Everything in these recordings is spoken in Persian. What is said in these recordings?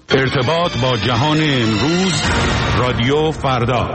ارتباط با جهان امروز، رادیو فردا.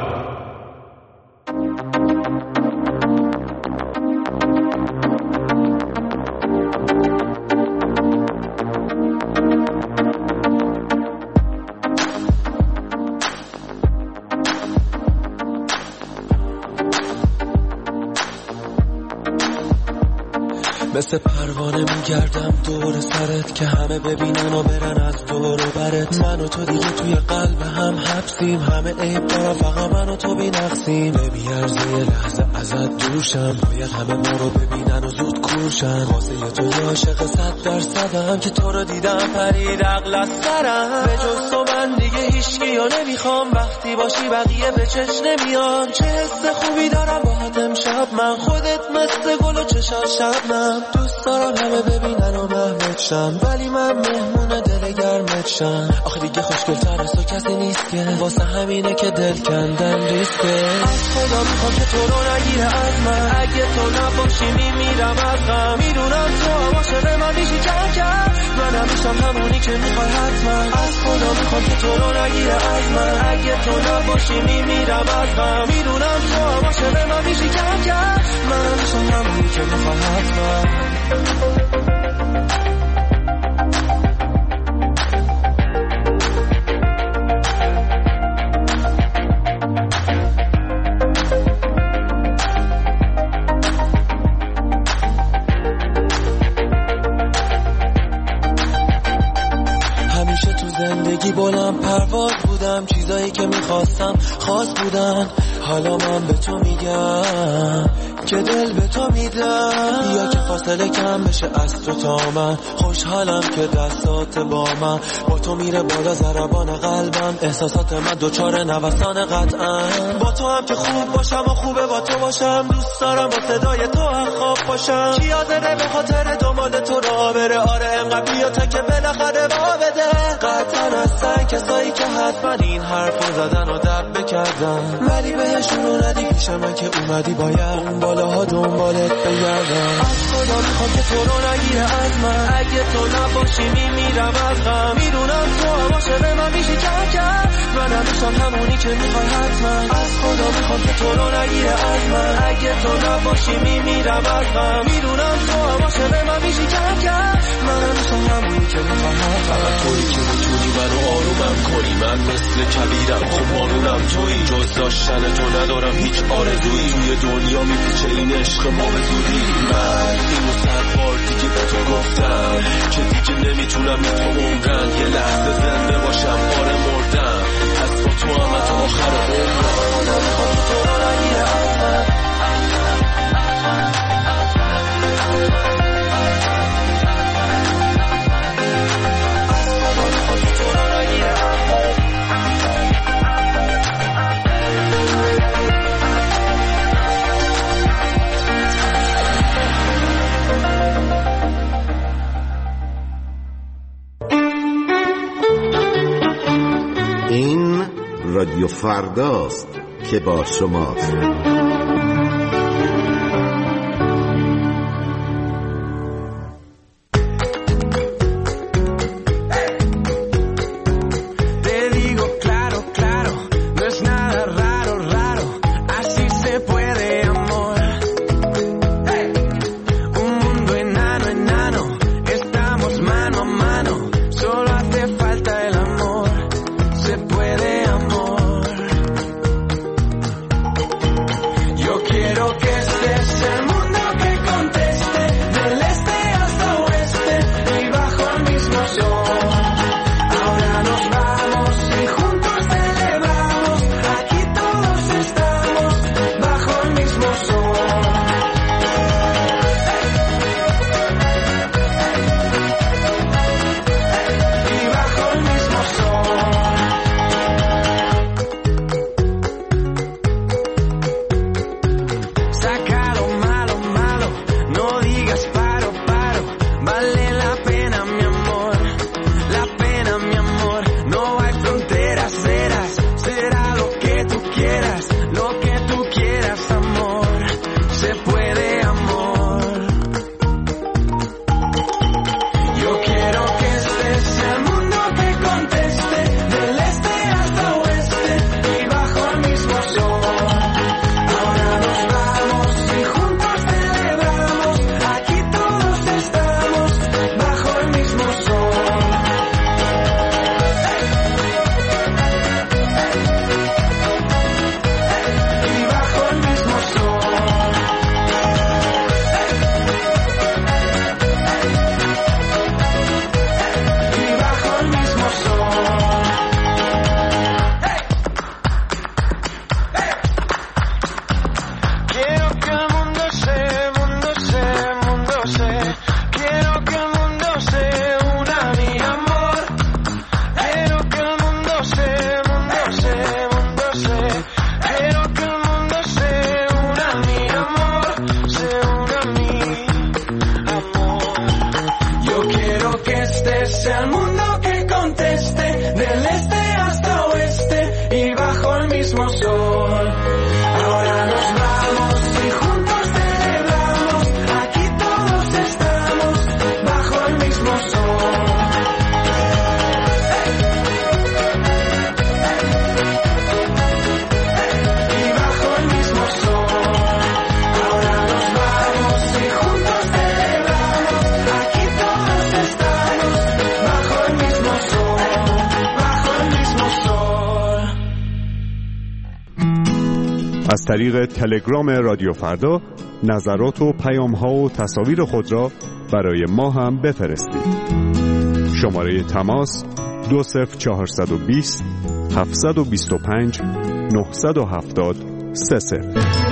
مثل پروانه میگردم دور سرت که همه ببینن و برن از دور و برت. من و تو دیگه توی قلب هم حبسیم، همه عیب دارم فقط من و تو بی نقصیم. نمیارزه یه لحظه ازت دوشم، باید همه ما رو ببینن و زود کورشن. واسه تو یه عاشق 100% که تو رو دیدم پرید عقل از سرم. به جز تو من دیگه هیچکی و نمیخوام، وقتی باشی بقیه به چش نمیان. چه حس خوبی دارم باهات امشب من، خودت مثل گل و چشات شبنم. دوست دارم همه ببینن و محمد شم، ولی من مهمون دل گرمت شم. آخه دیگه خوشگل‌تر از تو کسی نیست که، واسه همینه که دل کندن ریسکه. از خدا میخوام که تو رو نگیره از من، اگه تو نباشی میمیرم از غم. میدونم تو عاشق من میشی کم کم، منم میشم همونی که میخوای حتما. از خدا میخوام که تو رو نگیره از من، اگه تو نباشی میمیرم از غم. میدونم تو عاشق من میشی کم کم، منم میشم همونی که میخوای حتما. همیشه تو زندگی بلند پرواز بودم، چیزایی که میخواستم خاص بودن. حالا من به تو میگم که دل به تو میدم، بیا که فاصله کم بشه از تو تا من. خوشحالم که دستات با من، با تو میره بالا ضربان قلبم. احساسات من دوچار نوسان قطعا، با تو هم که خوب باشم و خوبه با تو باشم. دوست دارم با صدای تو هم خواب باشم. کی حاضره به خاطر دنبال تو راه بره؟ آره انقدر بیا تا که بالاخره راه بده. قطعا هستن کسایی که حتما این حرفو زدن و دب بکردن، ولی بهشون رو ندی پیش من که اومدی باید اون بالاها دنبالت بگردم. از خدا میخوام که تو رو نگیره از من، اگه تو نباشی میمیرم از غم. میدونم تو عاشق من میشی کم کم، منم میشم همونی که میخوای حتما. از خدا میخوام که تو رو نگیره از من، اگه تو نباشی میمیرم از غم. میدونم تو عاشق من میشی کم کم، منم میشم همونی که میخوای حتما. فقط تویی که میتونی منو آرومم کنی، من مثل کبیرم خب مانونم تویی. جز داشتن تو ندارم هیچ آرزویی، توی دنیا میپیچه این عشق ما به زودی. من اینو 100 بار دیگه به تو گفتم که دیگه نمیتونم به تو عمرم. یه لحظه زنده باشم آره مردم، پس با تو هم تا آخر عمرم. خدا میخوام که تو رو نگیره از من. این رادیو فرداست که با شماست. conteste, del este hasta oeste y bajo el mismo sol. Ahora nos vamos y juntos celebramos, aquí todos estamos bajo el mismo sol. Y bajo el mismo sol. Ahora nos vamos y juntos celebramos, aquí todos estamos bajo el mismo sol, bajo el mismo sol. از طریق تلگرام رادیو فردا نظرات و پیام‌ها و تصاویر خود را برای ما هم بفرستید. شماره تماس 20420 725 970 30.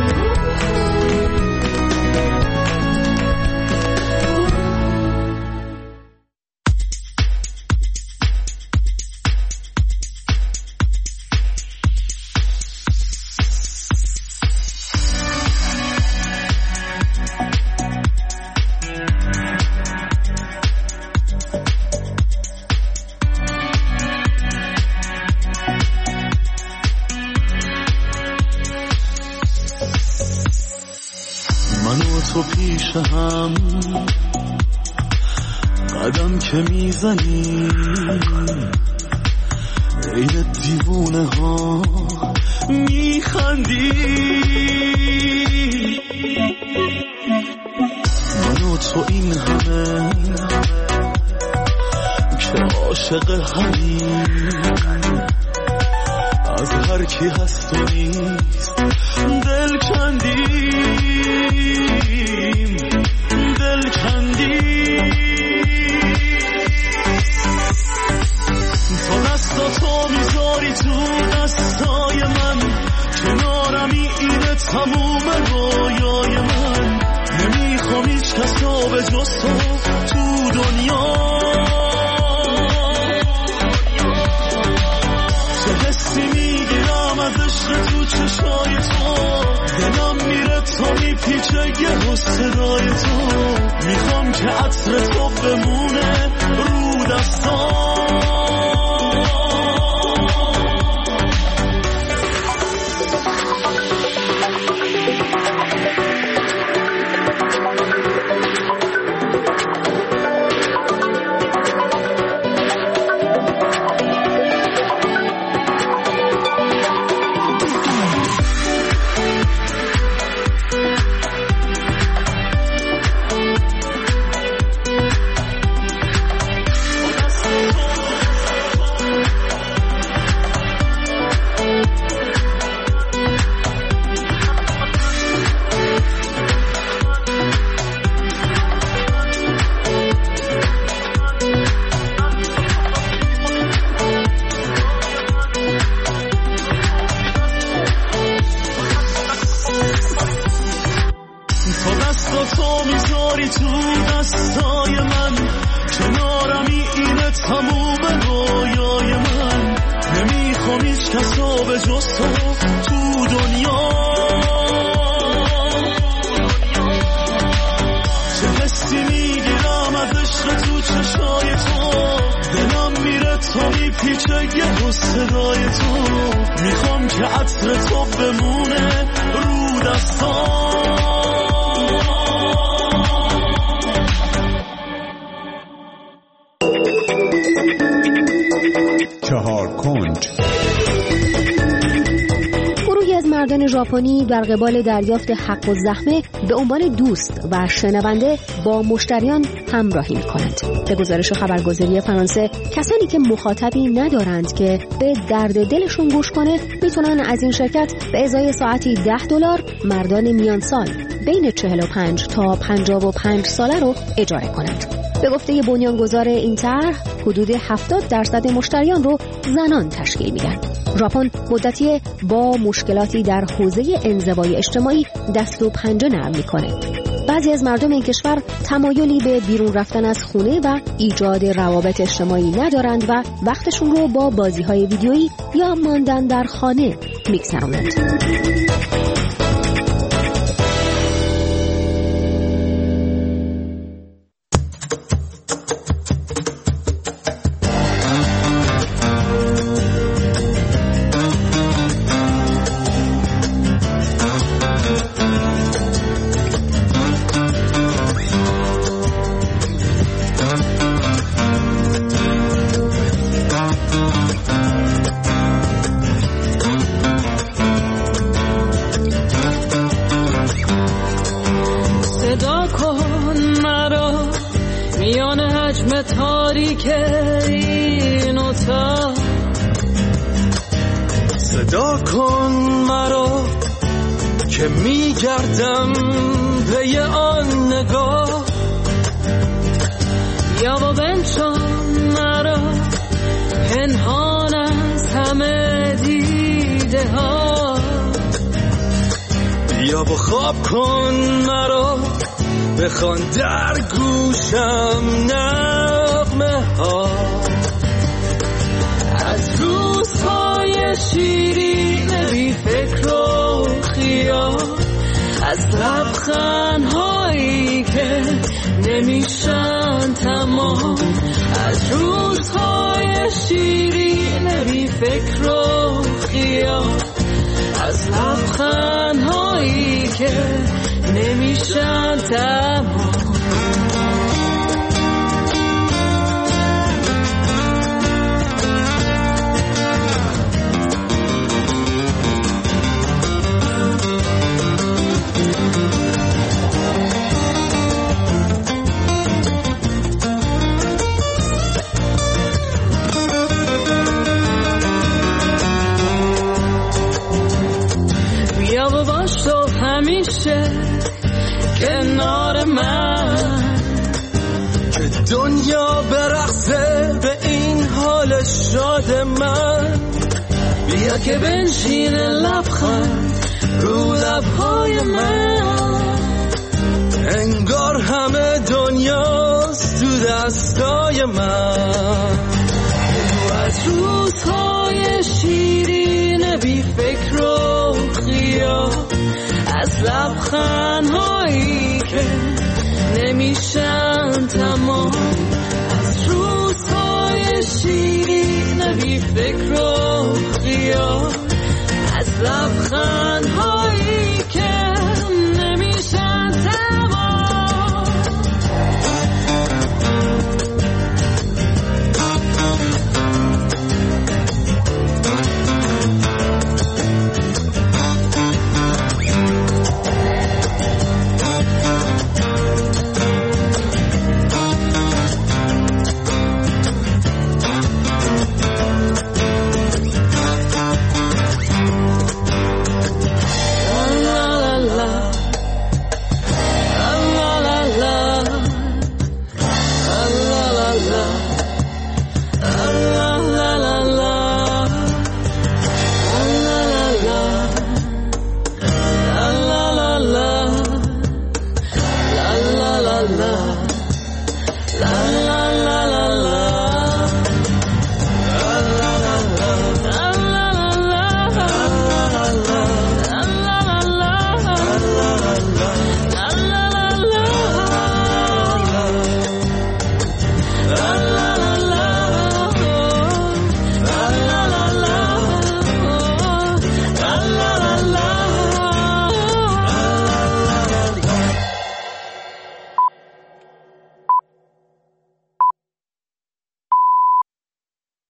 تو پیش هم قدم که میزنی عین دیوونه ها میخندی من و تو این همه که عاشق همین از هر کی هست و نیست دل کندیم دل کندیم تو دستاتو میذاری تو دستای من کنارمی اینه تموم رویای من نمیخوام هیچ کسا به جز تو دنیا چه حسی میگیرم از عشق تو چشای تو دلم میره تا میپیچه یه صدای تو میخوام که عطر تو بمونه رو دستام ژاپنی در قبال دریافت حق الزحمه به عنوان دوست و شنونده با مشتریان همراهی می‌کنند. به گزارش خبرگزاری فرانسه کسانی که مخاطبی ندارند که به درد دلشون گوش کنه میتونن از این شرکت به ازای ساعتی $10 مردان میان سال بین 45 تا 55 ساله رو اجاره کنند. به گفته بنیانگذار این طرح حدود 70% مشتریان رو زنان تشکیل میدن. ژاپن مدتی با مشکلاتی در حوزه انزوای اجتماعی دست و پنجه نرم میکنه. بعضی از مردم این کشور تمایلی به بیرون رفتن از خونه و ایجاد روابط اجتماعی ندارند و وقتشون رو با بازی‌های ویدیویی یا ماندن در خانه میگذرونند. صدا کن مرا که میگردم پی آن نگاه، یا با بنشان مرا پنهان از همه دیده ها، یا با خواب کن مرا بخوان در گوشم نغمه ها. از روزهای شیرین بی فکر و خیال، از لبخندهایی که نمیشن تمام، از روزهای شیرین بی فکر و خیال، از لبخندهایی که نمیشن تمام. بیا و باش تو همیشه کنار من، که دنیا برقصه به این حال شاد من. بیا که بنشین لبخند رو لبهای من، انگار همه دنیاست تو دستای من. از روزهای شیرین بی فکر و خیال، از لبخندهایی که نمیشن تمام، از روزهای شیرین بی فکر و خیال، از لبخندهایی